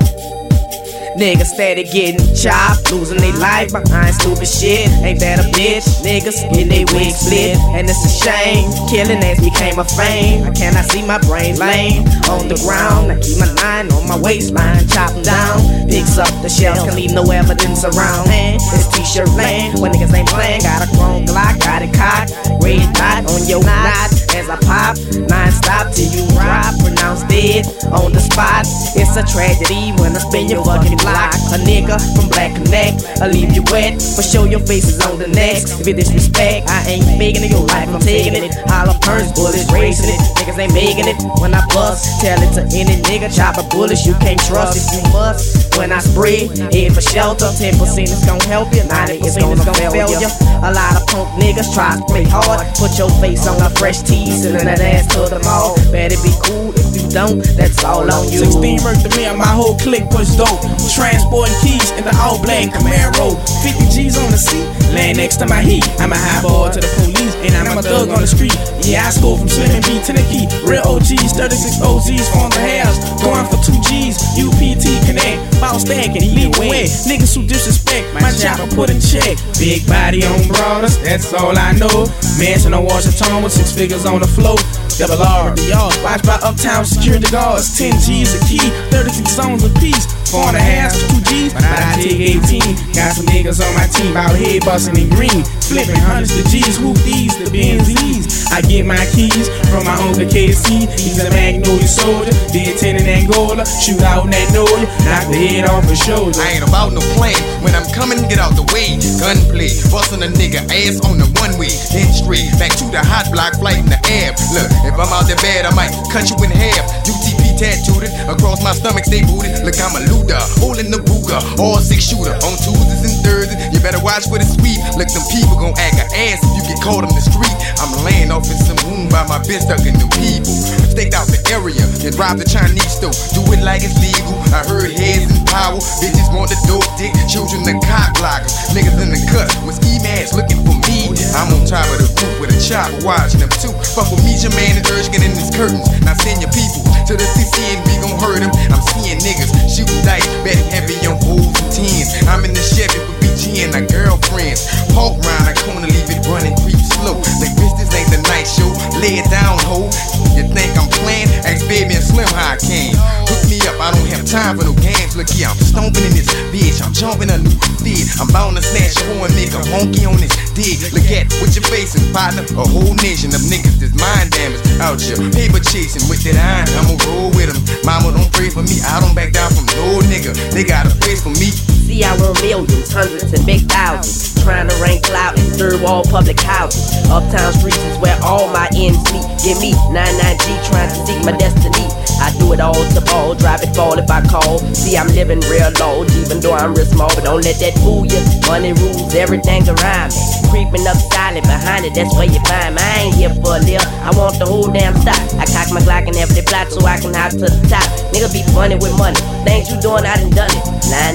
Niggas steady getting chopped, losing their life behind stupid shit. Ain't that a bitch? Niggas getting their wigs split, and it's a shame. Killing ass became a fame. I cannot see my brain lame on the ground. I keep my 9 on my waistline, chop them down. Picks up the shells, can leave no evidence around. Man, it's t-shirt lane when niggas ain't playing. Got a chrome Glock, got it cocked, red dot on your knot. As I pop, non-stop till you drop, pronounced dead on the spot. It's a tragedy when I spin your fucking block. A nigga from Black Connect, I leave you wet, for sure your face is on the next. If you disrespect, I ain't faking it, your life I'm taking it. Hollow perns, bullets racing it, niggas ain't making it. When I bust, tell it to any nigga, chopper bullets you can't trust if you must. When I spray, head for shelter, 10% is gon' help you, 90% is gonna fail you. A lot of punk niggas try to play hard, put your face on a fresh tee, sending that ass to the mall. Better be cool, if you don't, that's all on you. 16 murked me and my whole clique was dope. Transporting keys in the all black Camaro. 50 G's on the seat, laying next to my heat. I'm a high boy to the police, and I'm a thug on the street. Yeah, I score from Slim and B to the key. Real OGs, 36 OZs, form the house. Going for 2 G's, UPT connect. Ball stacking, leave away. Niggas who disrespect, my chopper put in check. Big body on brothers, that's all I know. Mansion on Washington with 6 figures on the floor. Double R, y'all watch by uptown security guards. 10 G's a key, 36 zones a piece. 4.5 to 2 G's, but I take 18. Got some niggas on my team out here bustin' in green, flipping hundreds to G's. Who these? The Benz's. I get my keys from my uncle KC. He's a Magnolia soldier, did 10 in Angola. Shoot out in that Nolia, knock the head off his shoulder. I ain't about no plan. When I'm coming, get out the way. Gunplay, bustin' a nigga ass on the one-way. Then straight back to the hot block, flight in the air. Look, if I'm out there bad, I might cut you in half. UTP tattooed it across my stomach, stay booted. Look, I'm a looter, holding the Ruger, all 6 shooter. On Tuesdays and Thursdays, you better watch for the sweep. Look, them people gon' act a ass if you get caught on the street. I'm laying off in some room by my bitch, stuck in them people. Staked out the area, then rob the Chinese store. Do it like it's legal. I heard heads in power, bitches want the dope dick, children the cock blockers. Niggas in the cut with ski masks looking for me. I'm on top of the roof with a chopper watching them too. Fuck with me, Jermaine and Erskine in his curtains. Now send your people to the CC and we gon' hurt them. I'm seeing niggas shooting dice, betting heavy on O's and 10s. I'm in the Chevy with BG and my girlfriends. Park round the corner, leave it running, creep slow. Like bitch, this ain't the night show. Lay it down, ho. You think I'm playing? Ask Baby and Slim how I came. Hook me up, I don't have time for no games. Look here, I'm stomping in this bitch. I'm jumping a new feed. I'm bound to snatch your horn, nigga. Honky on this dig. Look at what you're facing, partner. A whole nation of niggas that's mind damage out here. Paper chasing with that iron. I'ma roll with them. Mama don't pray for me. I don't back down from no nigga. They got a face for me. See, I run millions, hundreds, and big thousands. Trying to rank clout in third wall public houses. Uptown streets is where all my ends meet. Give me 99G trying to seek my destiny. I do it all to ball, drive it fall if I call. See, I'm living real low, even though I'm real small. But don't let that fool you. Money rules everything around me. Creeping up silent behind it, that's where you find me. I ain't here for a deal, I want the whole damn stock. I cock my Glock and every plot so I can hop to the top. Nigga be funny with money, things you doing, I done it.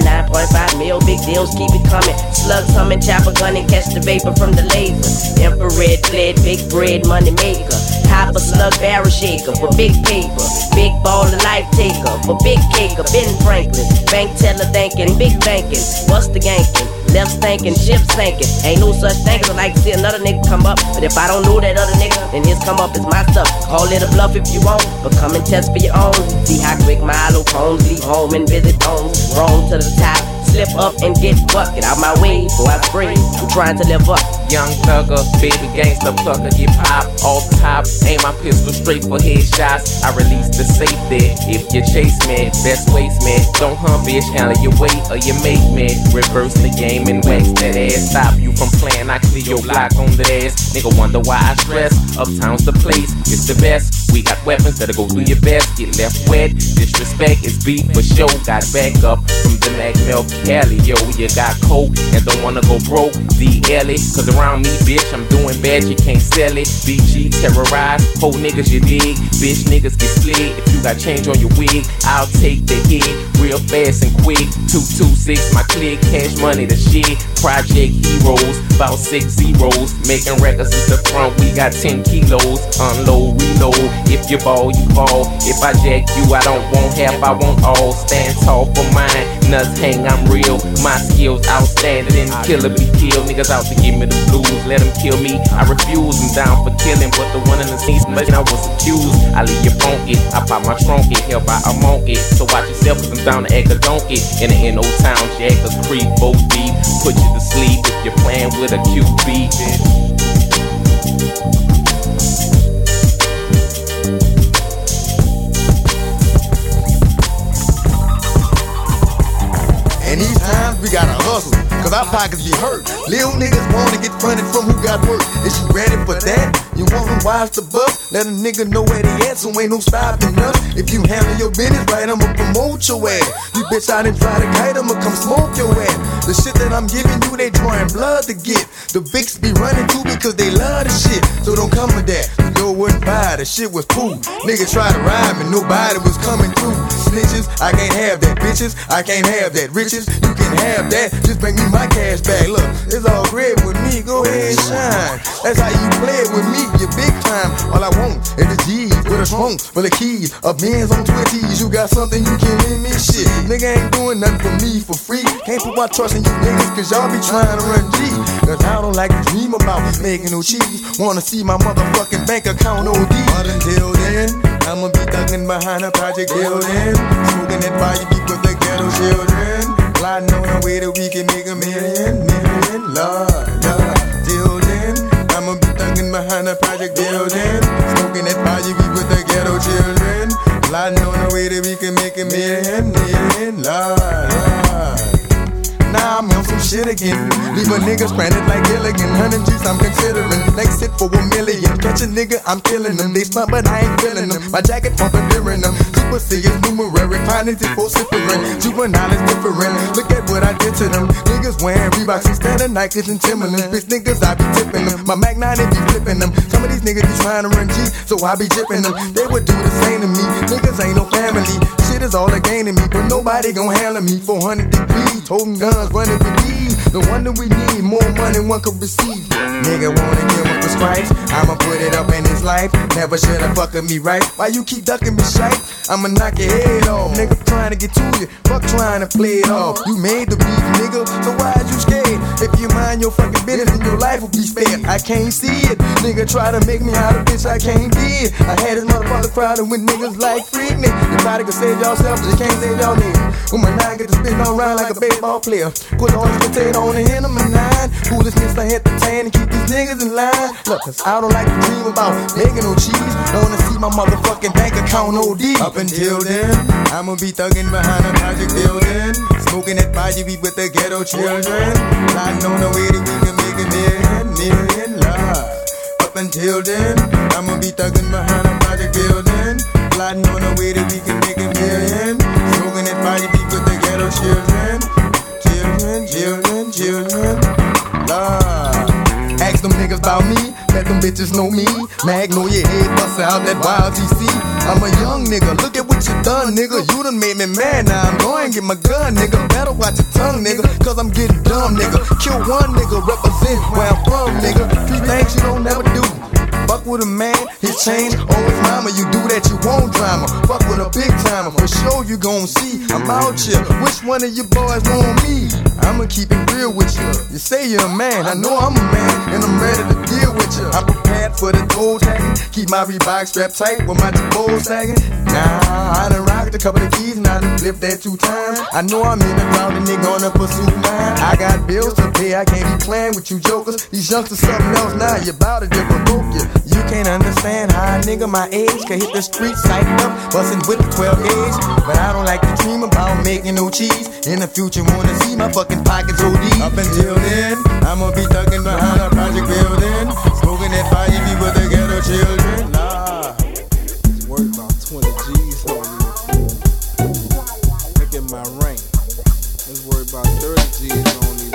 99.5 mil, big deals, keep it coming. Slugs humming, chopper gun and catch the vapor from the laser. Infrared blade, big bread, money maker. Copper slug barrel shaker for big paper. Big baller life taker for big caker. Ben Franklin, bank teller thinking, big banking. What's the ganking? Left stinking, ship sinking. Ain't no such thing as I like to see another nigga come up. But if I don't know that other nigga, then his come up is my stuff. Call it a bluff if you want, but come and test for your own. See how quick Milo Combs leave home and visit homes. Roam to the top. slip up and get fucked. Get out my way, boy, I spray. I'm trying to live up. Young thugger, baby gangster plucker, get pop off top. Aim my pistol straight for headshots. I release the safety. If you chase me, best waste me. Don't hunt, bitch, handle your weight or you make me. Reverse the game and wax that ass. Stop you from playing, I clear your block on the ass. Nigga wonder why I stress. Uptown's the place, it's the best. We got weapons that'll go through your vest. Get left wet, disrespect is beef for show. Got back up from the Mac Milk Cali. Yo, you got coke and don't wanna go broke. D.L.E. Cause around me, bitch, I'm doing bad, you can't sell it. BG terrorize, whole niggas you dig. Bitch, niggas get split. If you got change on your wig, I'll take the hit real fast and quick. 226, my click, cash money, the shit. Project heroes, about 6 zeros. Making records at the front, we got 10 kilos. Unload, reload, if you ball, you fall. If I jack you, I don't want half, I want all. Stand tall for mine, nuts hang, I'm real. My skills outstanding, killer be killed. Niggas out to give me the blues, let them kill me. I refuse, I'm down for killing, but the one in the season, but I was accused. I leave you funky, I pop my trunky, held by a monkey. So watch yourself, cause I'm down to act a donkey. In the N.O. town, jackers creep, both deep. Put you to sleep if you're playing with a QB, bitch. And these times we gotta hustle, cause our pockets be hurt. Little niggas wanna get fronted from who got work. Is you ready for that? You want them wives to buff? Let a nigga know where they at, so ain't no stopping us. If you handle your business right, I'ma promote your ass. You bitch out and try to kite, I'ma come smoke your ass. The shit that I'm giving you, they drawing blood to get. The Vicks be running too because they love the shit. So don't come with that. Yo wouldn't buy, the shit was cool. Nigga try to rhyme and nobody was coming through. Snitches, I can't have that. Bitches, I can't have that. Riches, you can have that. Just bring me my cash back. Look, it's all red with me. Go ahead and shine. That's how you play it with me. You're big time. All I want is the G's with a trunk full of keys. A Benz on 20s. You got something you can lend me shit. Nigga ain't doing nothing for me for free. Can't put my trust in you niggas cause y'all be trying to run G. Cause I don't like to dream about making no cheese. Wanna see my motherfucking bank account OD. But until then, I'ma be thugging behind a project building. Smoking that fire beat with the ghetto children. Gliding on the way that we can make a million, Lord. Till then, I'ma be thugging behind a project building. Smoking that fire beat with the ghetto children. Gliding on the way that we can make a million, Lord. Now I'm on some shit again. Leave a nigga stranded like Gilligan. 100 G's I'm considering. Next hit for $1 million. Catch a nigga, I'm killing them. They smart, but I ain't feeling them. My jacket pumping, fearing them. Super serious, numerary. Finance it for sippering. Juvenile is different. Look at what I did to them. Niggas wearing Reeboks instead of Nikes and Timberlands. Bitch niggas, I be tipping them. My Mac 9, they be flipping them. Some of these niggas be trying to run G, so I be jipping them. They would do the same to me. Niggas ain't no family. Shit is all a gain to me, but nobody gon' handle me. 400 degrees, holding guns, running with these. No wonder we need more money one could receive. Nigga wanna get one for stripes, I'ma put it up in his life. Never should've fucking me right. Why you keep ducking me shite? I'ma knock your head off. Nigga trying to get to you, fuck trying to play it off. You made the beef, nigga, so why you scared? If you mind your fucking business, then your life will be spared. I can't see it. Nigga try to make me out of bitch, I can't be it. I had this motherfucker crowded with niggas like Freaknik. You probably could save yourself, just can't save y'all niggas. When my nine get to spin on round like a baseball player. Put all this potato on the end of my nine. Foolishness, I hit the tan and keep these niggas in line. Look, cause I don't like to dream about making no cheese. Wanna see my motherfucking bank account OD. Up until then, I'ma be thugging behind a project building. Smoking that fire weed with the ghetto children. Plotting on the way that we can make a million, Lord. Up until then, I'ma be thugging behind a project building. Plotting on the way that we can make a million. Smoking that fire weed with the ghetto children. Children, Lord. Ask them niggas about me, let them bitches know me. Magnolia head bust out that wild TC. I'm a young nigga, look at what you done, nigga. You done made me mad, now I'm going get my gun, nigga. Better watch your tongue, nigga, cause I'm getting dumb, nigga. Kill one nigga, represent where I'm from, nigga. 3 things you don't never do. Fuck with a man, his change, oh his mama. You do that, you won't drama. Fuck with a big timer, for sure you gon' see. I'm out here, which one of you boys want me? I'ma keep it real with you. You say you're a man, I know I'm a man, and I'm ready to deal with you. I'm prepared for the toe tagging, keep my Reebok strapped tight with my Jabot sagging. Nah, I done rocked a couple of keys and I done flipped that 2 times. I know I'm in the crowd and they gonna pursue mine. I got bills to pay, I can't be playing with you jokers. These youngsters something else now, you bout to just provoke you. You can't understand how a nigga my age can hit the streets psyched up, bustin' with the 12 gauge. But I don't like to dream about making no cheese. In the future wanna see my fucking pockets OD. Up until then, I'ma be thuggin' behind a project building, smoking that fire be with the ghetto children. Nah, it's worth about 20 G's on you. Look at my rank. It's worth about 30 G's on these.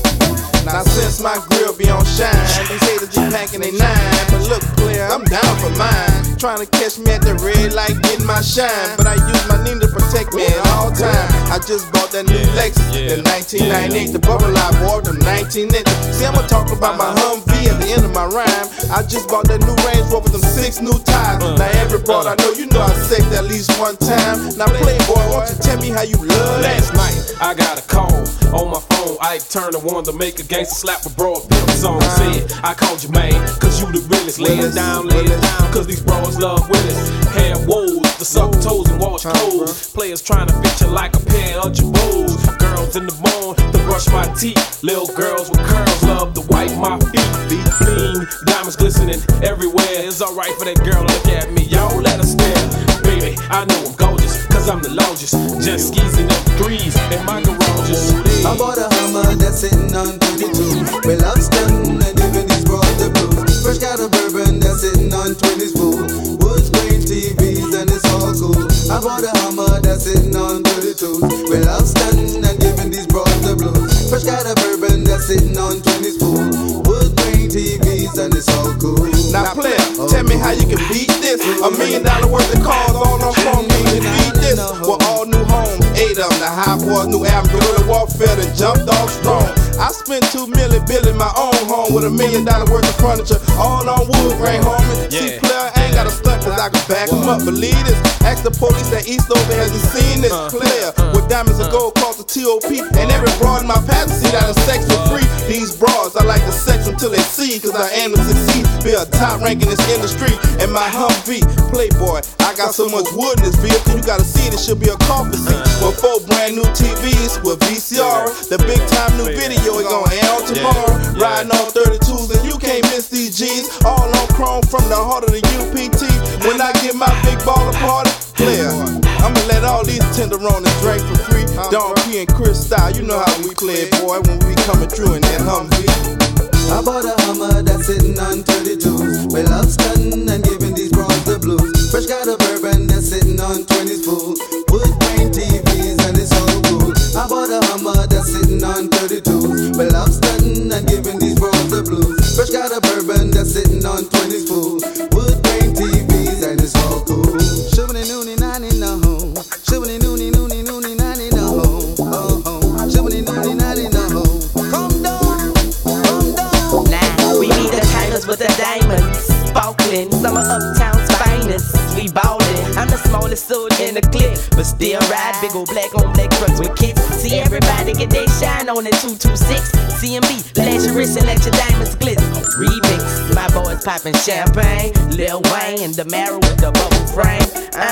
Now since my grill be on shine, these haters be packing they 9. But look clear, I'm down for mine. Trying to catch me at the red light, getting my shine. But I use my Nina to protect me at all times. I just bought that new Lexus, the 1998, the bubble light boy, the 1990. See, I'ma talk about my Humvee at the end of my rhyme. I just bought that new Range Rover, them 6 new tires. Now every broad I know, you know I saved at least one time. Now Playboy, won't you tell me how you love that? Last night, I got a call on my phone. Ike Turner wanted to make a gangster slap a broad pimp song. Said, I called you, man, cause you the realest. Lay it down, cause these bros love Willis. Hair woes, the suck toes and wash clothes. Players trying to fit you like a pair of Jabos. Girls in the bone to brush my teeth. Little girls with curls love to wipe my feet. Feet clean, diamonds glistening everywhere. It's alright for that girl to look at me, y'all let her stare. Baby, I know I'm gorgeous, cause I'm the largest. Jet skis and F3s in my garages. I bought a Hummer that's sitting on 22. Well, I'm stunning and giving these bros the blues. Fresh got a bourbon that's sitting on 20s full. Woods grain TVs and it's all cool. I bought a Hummer that's sitting on 32. Well, I'm stunning and giving these bros the blues. Fresh got a bourbon that's sitting on 20s full. Woods grain TVs and it's all cool. Now player, tell me how you can beat this. $1 million worth of cars all on phone me to beat this. With all new homes, 8 of them. The High Boys new album, Guerrilla Warfare, and jumped off strong. I spent $2 million building my own home with $1 million worth of furniture, all on wood grain, homie. See, player, I ain't got a stunt cause I can back them up. Believe this. Ask the police that Eastover hasn't seen this player with diamonds and gold across the TOP. And every broad in my path see that I'm sex for free. These broads, I like to sex until they see, cause I aim to succeed. Be a top rank in this industry. And my Humvee, Playboy, I got so much wood in this vehicle, you gotta see it, it should be a coffee seat. With 4 brand new TVs with VCR. The big time new video is gonna air on tomorrow. Riding on 32s and you can't miss these G's. All on chrome from the heart of the UPT. When I get my big baller party, player, I'ma let all these tenderonis drink for free. Don P and Chris style, you know how we play it, boy, when we coming through in that Humvee. I bought a Hummer that's sitting on 32. Well, I'm stunning and giving these bros the blues. Fresh got a bourbon that's sitting on 20s full. Wood grain TVs and it's all cool. I bought a Hummer that's sitting on 32. Well, I'm stunning and giving these bros the blues. Fresh got a bourbon that's sitting on 20s full. Wood grain TVs and it's all cool. Shivani noonie nani no home. Shivani noonie noonie noonie nani no home. Oh home. Shivani noonie nani no home. Come down, come down. Nah, we be the Tigers with the diamonds. Falkland, some of Uptown's finest. We ballin'. I'm the smallest soldier in the clique, but still ride big old black on black trucks with kicks. See everybody get their shine on the 226. CMB, let your wrist and let your diamonds glitz. Remix, my boys poppin' champagne. Lil Wayne and the Marrow with the bubble frame.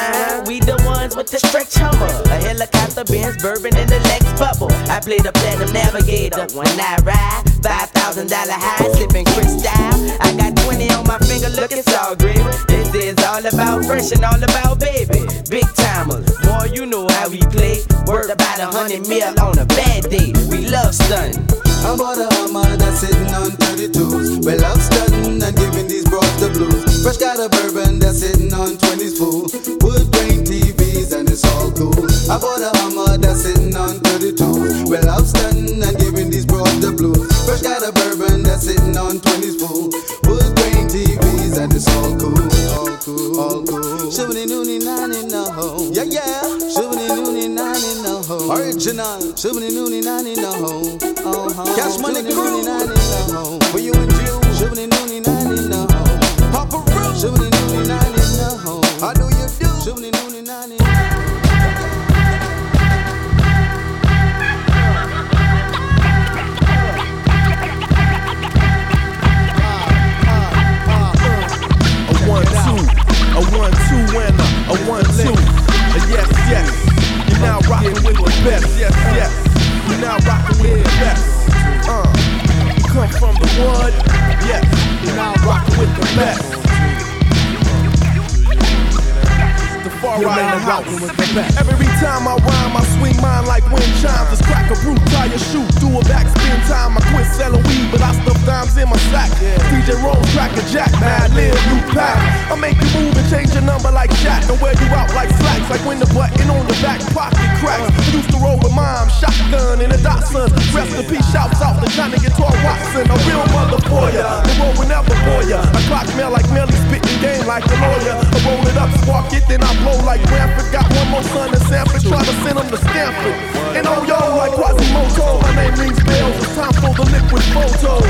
We the ones with the stretch Hummer, a helicopter, Benz, bourbon, and the Lex bubble. I play the platinum navigator when I ride. $5,000 high, sippin' crystal. I got 20 on my finger, look, it's all gravy. This is all about fresh and all about baby. Big timers, boy, you know how we play. Worth about 100 mil on a bad day. We love stunning. I bought a Hummer that's sitting on 32s. Well, I'm stunning and giving these bros the blues. Fresh got a bourbon that's sitting on 20s full. Wood grain TVs and it's all cool. I bought a Hummer that's sitting on 32s. Well, I'm stunning and giving these bros the blues. Fresh got a bourbon that's sitting on 20s full. Wood grain TVs and it's all cool. All cool, all cool. Shivani noonie nani no home. Yeah, yeah. Shivani noonie nani no home. Original. Shivani noonie nani no home. Cash money crew. For you and you. Shivani noonie nani no home. Papa Shooty noonie nine in the home. How do you do? Shooty noonie nine in the home. A 1-2 winner, a 1-2. Yes, yes. You're now rocking with the best. Yes, yes. You're now rocking with the best. You come from the wood. Yes. You're now rocking with the best. The far right in the house. Every time I rhyme, I swing mine like wind chimes. Just crack a brute, tire, shoot, do a backspin time. I quit selling weed, but I stuff dimes in my sack. DJ Rose, Cracker Jack, Mad Lil, new pack. I make you move and change your number like Shaq and wear you out like slacks. Like when the button on the back pocket cracks. I used to roll with mom, shotgun in a Datsun. Rest in peace, shouts out to Johnny Guitar Watson. A real mother for ya, the roll will never for ya. I clock mail like Melly, spitting game like a lawyer. I roll it up, spark it, then I blow like Ramford. Got one more son in Sanford, try to send him to Stanford. And oh yo, like Quasimodo, my name rings bells. It's time for the liquid photo.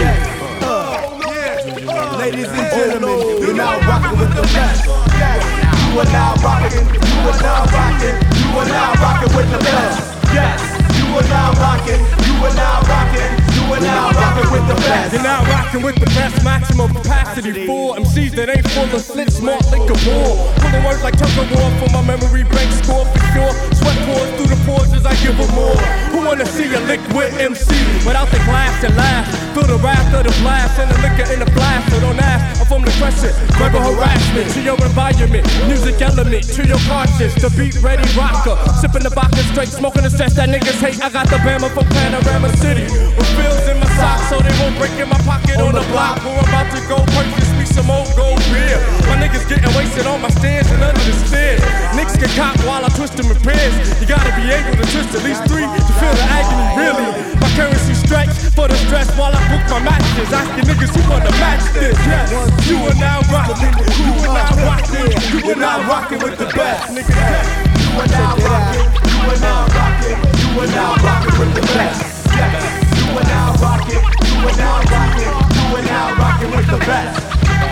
Ladies and gentlemen, you're now rocking with the best. You are now rocking, you are now rocking, you are now rocking with the best. Yes, you are now rocking, you are now rocking, you are now rocking with the best. You're now rocking with the best, maximum capacity. 4 MCs that ain't full of slit, smart liquor war. Pulling words like tug of war for my memory bank score for sure. Sweat pours through the pores as I give them more. Who wanna see a liquid MC without the glass and laugh? Feel the wrath of the blast and the liquor in the blast. So don't ask, I'm from the crescent. Verbal harassment to your environment, music element to your conscience. The beat ready rocker, sipping the vodka straight, smoking the cess that niggas hate. I got the Bama from Panorama City with bills in my socks so they won't break in my pocket on the block. We're about to go purchase me some old gold beer. My niggas getting wasted on my stands and under the stairs. Niggas get caught while I twist them in pairs. You gotta be able to twist at least 3 to feel the agony. Really, my currency stretch for the stress while I book my matches. Asking niggas who wanna match this. Yes, you are now rocking, you are now rocking, you are now rocking with the best. Nigga, you are now rocking, you are now rocking, you are now rocking with the best. Yes, you are now rocking, you are now rocking, you are now rocking with the best.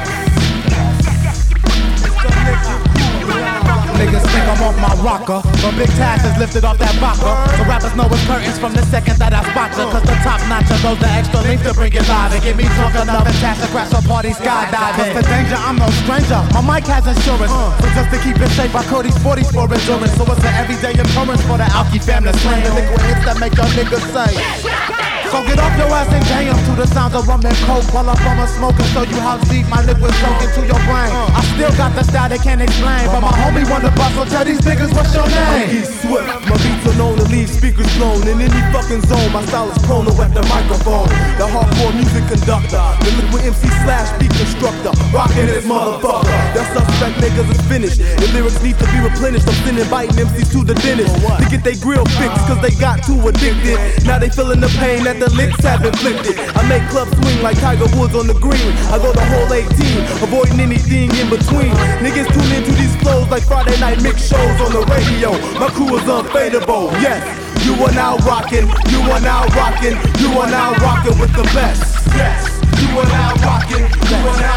Niggas think I'm off my rocker, but big tax is lifted off that vodka. So rappers know it's curtains from the second that I spot ya. Cause the top notcher goes the extra length to bring it live and get me drunk enough and tax to crash a party skydiving. Cause the danger, I'm no stranger, my mic has insurance. So just to keep it safe, I code these 40s for endurance. So it's an everyday occurrence for the Alki family slang. The liquid hits that make your niggas say. So get off your ass and jam to the sounds of rum and coke while I'm from a smoke and show you how deep my liquid soak into your brain. I still got the style they can't explain, but my homie wanna bust, so tell these niggas what's your name. He's swift, my beats are known to leave speakers blown in any fucking zone. My style is chrono at the microphone. The hardcore music conductor, the liquid MC / beat constructor, rockin' this motherfucker. That suspect niggas is finished. The lyrics need to be replenished. I'm sending biting MCs to the dentist to get they grill fixed, cause they got too addicted. Now they feeling the pain that the licks have inflicted. I make clubs swing like Tiger Woods on the green. I go the whole 18, avoiding anything in between. Niggas tune into these flows like Friday night mix shows on the radio. My crew is unfadable. Yes, you are now rocking, you are now rocking, you are now rocking with the best. Yes, you are now rocking, you are now